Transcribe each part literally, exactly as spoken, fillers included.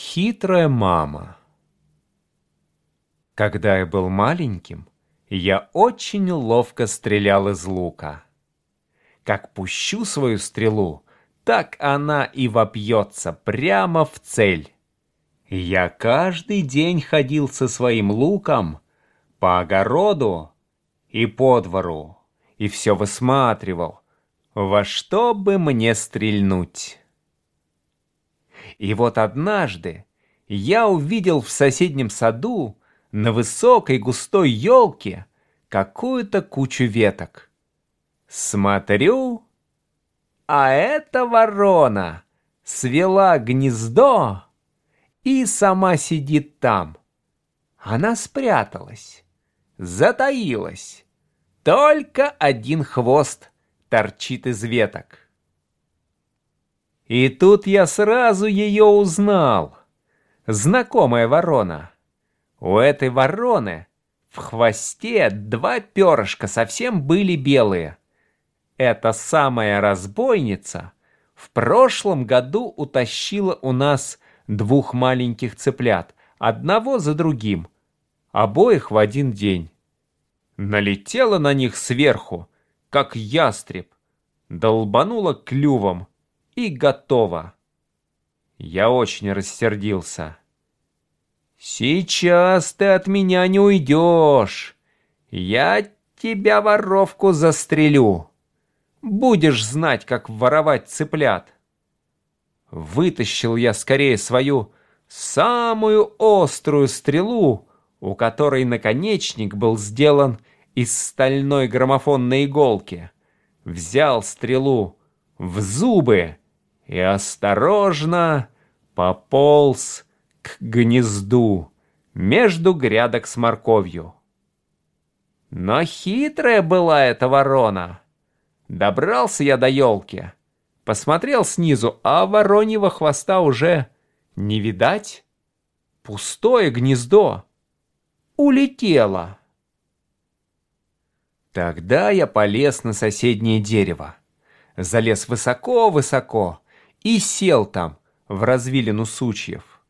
Хитрая мама. Когда я был маленьким, я очень ловко стрелял из лука. Как пущу свою стрелу, так она и вопьется прямо в цель. Я каждый день ходил со своим луком по огороду и по двору и все высматривал, во что бы мне стрельнуть. И вот однажды я увидел в соседнем саду на высокой густой елке какую-то кучу веток. Смотрю, а эта ворона свела гнездо и сама сидит там. Она спряталась, затаилась, только один хвост торчит из веток. И тут я сразу ее узнал. Знакомая ворона. У этой вороны в хвосте два перышка совсем были белые. Эта самая разбойница в прошлом году утащила у нас двух маленьких цыплят, одного за другим, обоих в один день. Налетела на них сверху, как ястреб, долбанула клювом, и готово. Я очень рассердился. «Сейчас ты от меня не уйдешь. Я тебя, воровку, застрелю. Будешь знать, как воровать цыплят». Вытащил я скорее свою самую острую стрелу, у которой наконечник был сделан из стальной граммофонной иголки. Взял стрелу в зубы и осторожно пополз к гнезду между грядок с морковью. Но хитрая была эта ворона. Добрался я до елки, посмотрел снизу, а вороньего хвоста уже не видать. Пустое гнездо. Улетело. Тогда я полез на соседнее дерево, залез высоко-высоко и сел там, в развилину сучьев.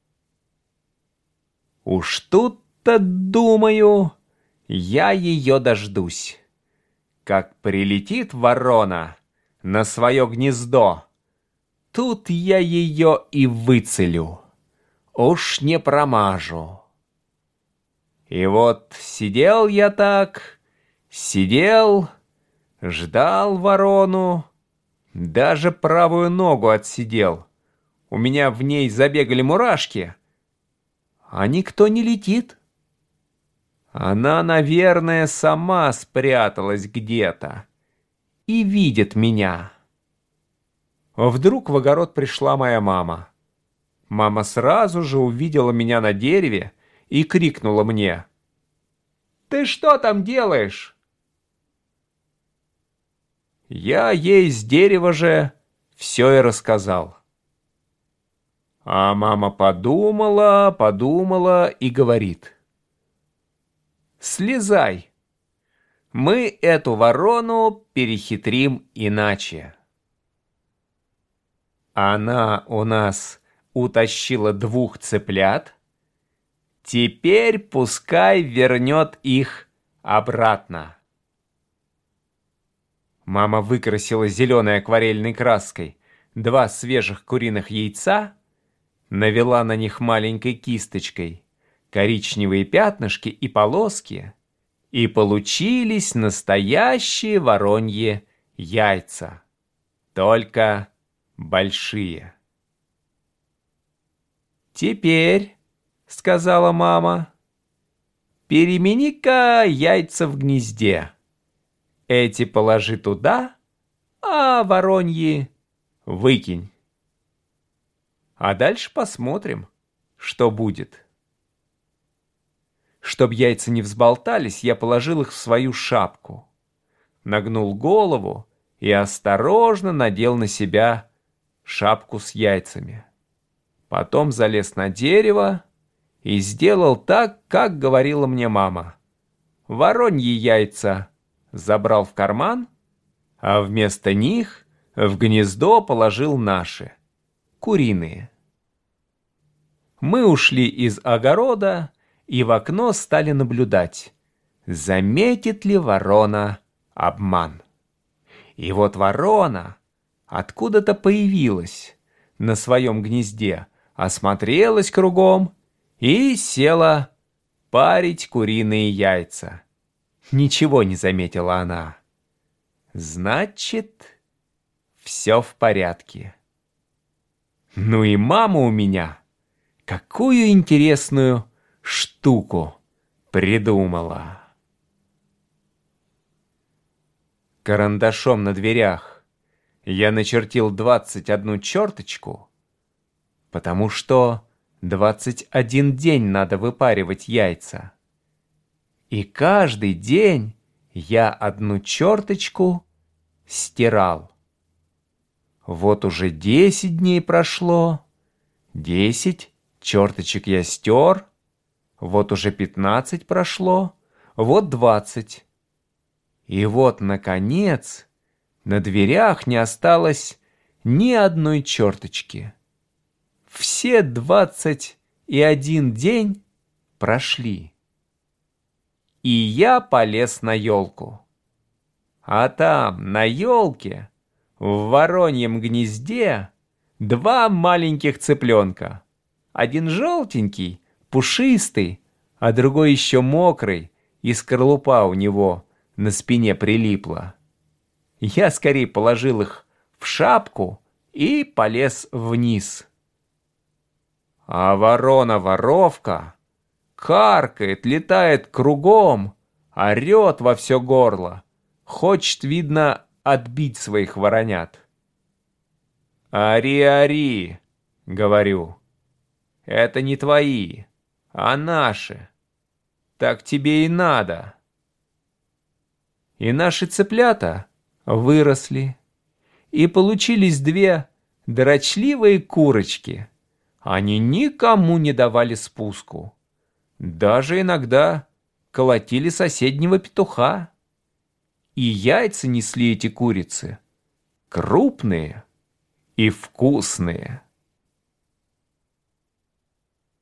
Уж тут-то, думаю, я ее дождусь. Как прилетит ворона на свое гнездо, тут я ее и выцелю. Уж не промажу. И вот сидел я так, сидел, ждал ворону, даже правую ногу отсидел. У меня в ней забегали мурашки, а никто не летит. Она, наверное, сама спряталась где-то и видит меня. Вдруг в огород пришла моя мама. Мама сразу же увидела меня на дереве и крикнула мне: «Ты что там делаешь?» Я ей с дерева же все и рассказал. А мама подумала, подумала и говорит: «Слезай, мы эту ворону перехитрим иначе». Она у нас утащила двух цыплят, теперь пускай вернет их обратно. Мама выкрасила зеленой акварельной краской два свежих куриных яйца, навела на них маленькой кисточкой коричневые пятнышки и полоски, и получились настоящие вороньи яйца, только большие. «Теперь, — сказала мама, — перемени-ка яйца в гнезде. Эти положи туда, а вороньи выкинь. А дальше посмотрим, что будет». Чтоб яйца не взболтались, я положил их в свою шапку, нагнул голову и осторожно надел на себя шапку с яйцами. Потом залез на дерево и сделал так, как говорила мне мама. Вороньи яйца забрал в карман, а вместо них в гнездо положил наши, куриные. Мы ушли из огорода и в окно стали наблюдать, заметит ли ворона обман. И вот ворона откуда-то появилась на своем гнезде, осмотрелась кругом и села парить куриные яйца. Ничего не заметила она. Значит, все в порядке. Ну и мама у меня какую интересную штуку придумала. Карандашом на дверях я начертил двадцать одну черточку, потому что двадцать один день надо выпаривать яйца. И каждый день я одну черточку стирал. Вот уже десять дней прошло, десять черточек я стер, вот уже пятнадцать прошло, вот двадцать. И вот, наконец, на дверях не осталось ни одной черточки. Все двадцать и один день прошли. И я полез на елку. А там, на елке, в вороньем гнезде, два маленьких цыпленка. Один желтенький, пушистый, а другой еще мокрый, и скорлупа у него на спине прилипла. Я скорее положил их в шапку и полез вниз. А ворона-воровка каркает, летает кругом, орет во все горло, хочет, видно, отбить своих воронят. «Ари, ари!» — говорю. «Это не твои, а наши. Так тебе и надо». И наши цыплята выросли, и получились две дрочливые курочки. Они никому не давали спуску. Даже иногда колотили соседнего петуха. И яйца несли эти курицы крупные и вкусные.